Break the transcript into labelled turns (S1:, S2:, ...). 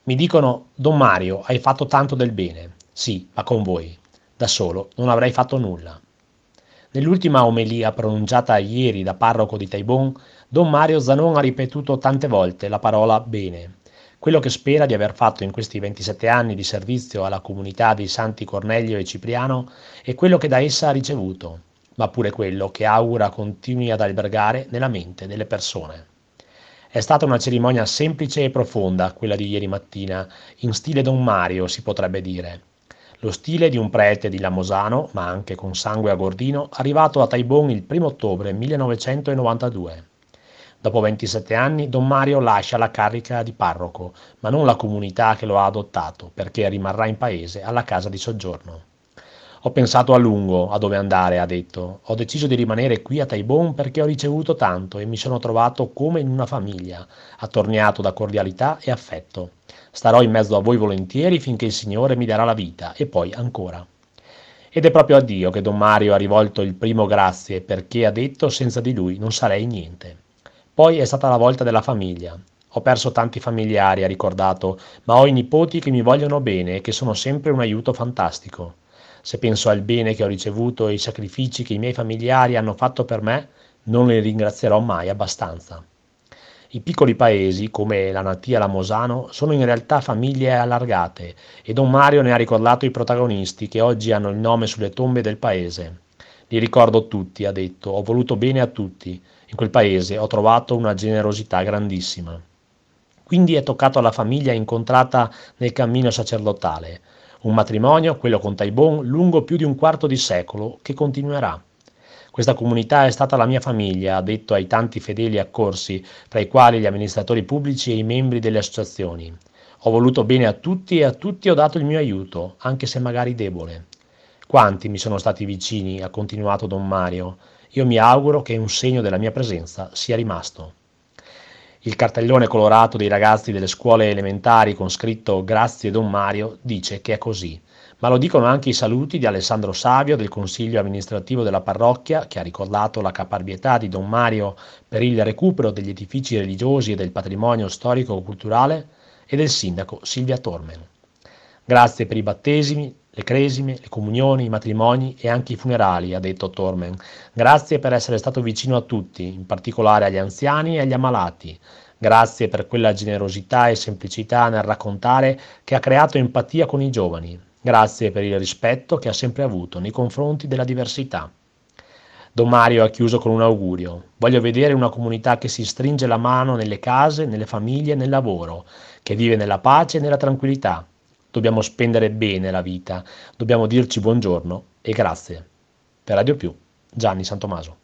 S1: Mi dicono: Don Mario, hai fatto tanto del bene. Sì, ma con voi. Da solo non avrei fatto nulla. Nell'ultima omelia pronunciata ieri da parroco di Taibon, Don Mario Zanon ha ripetuto tante volte la parola bene, quello che spera di aver fatto in questi 27 anni di servizio alla comunità dei Santi Cornelio e Cipriano e quello che da essa ha ricevuto, ma pure quello che augura continui ad albergare nella mente delle persone. È stata una cerimonia semplice e profonda, quella di ieri mattina, in stile Don Mario, si potrebbe dire. Lo stile di un prete di Lamosano, ma anche con sangue agordino, arrivato a Taibon il 1 ottobre 1992. Dopo 27 anni, Don Mario lascia la carica di parroco, ma non la comunità che lo ha adottato, perché rimarrà in paese alla casa di soggiorno. Ho pensato a lungo a dove andare, ha detto. Ho deciso di rimanere qui a Taibon perché ho ricevuto tanto e mi sono trovato come in una famiglia, attorniato da cordialità e affetto. Starò in mezzo a voi volentieri finché il Signore mi darà la vita e poi ancora. Ed è proprio a Dio che Don Mario ha rivolto il primo grazie perché ha detto senza di lui non sarei niente. Poi è stata la volta della famiglia. Ho perso tanti familiari, ha ricordato, ma ho i nipoti che mi vogliono bene e che sono sempre un aiuto fantastico. Se penso al bene che ho ricevuto e ai sacrifici che i miei familiari hanno fatto per me, non li ringrazierò mai abbastanza. I piccoli paesi, come la natia Lamosano, sono in realtà famiglie allargate e Don Mario ne ha ricordato i protagonisti che oggi hanno il nome sulle tombe del paese. Li ricordo tutti, ha detto, ho voluto bene a tutti. In quel paese ho trovato una generosità grandissima. Quindi è toccato alla famiglia incontrata nel cammino sacerdotale, un matrimonio, quello con Taibon, lungo più di un quarto di secolo, che continuerà. Questa comunità è stata la mia famiglia, ha detto ai tanti fedeli accorsi, tra i quali gli amministratori pubblici e i membri delle associazioni. Ho voluto bene a tutti e a tutti ho dato il mio aiuto, anche se magari debole. Quanti mi sono stati vicini, ha continuato Don Mario. Io mi auguro che un segno della mia presenza sia rimasto. Il cartellone colorato dei ragazzi delle scuole elementari con scritto Grazie Don Mario dice che è così, ma lo dicono anche i saluti di Alessandro Savio del consiglio amministrativo della parrocchia che ha ricordato la caparbietà di Don Mario per il recupero degli edifici religiosi e del patrimonio storico-culturale e del sindaco Silvia Tormen. Grazie per i battesimi, le cresime, le comunioni, i matrimoni e anche i funerali, ha detto Tormen. Grazie per essere stato vicino a tutti, in particolare agli anziani e agli ammalati. Grazie per quella generosità e semplicità nel raccontare che ha creato empatia con i giovani. Grazie per il rispetto che ha sempre avuto nei confronti della diversità. Don Mario ha chiuso con un augurio. Voglio vedere una comunità che si stringe la mano nelle case, nelle famiglie, nel lavoro, che vive nella pace e nella tranquillità. Dobbiamo spendere bene la vita, dobbiamo dirci buongiorno e grazie. Per Radio Più, Gianni Santomaso.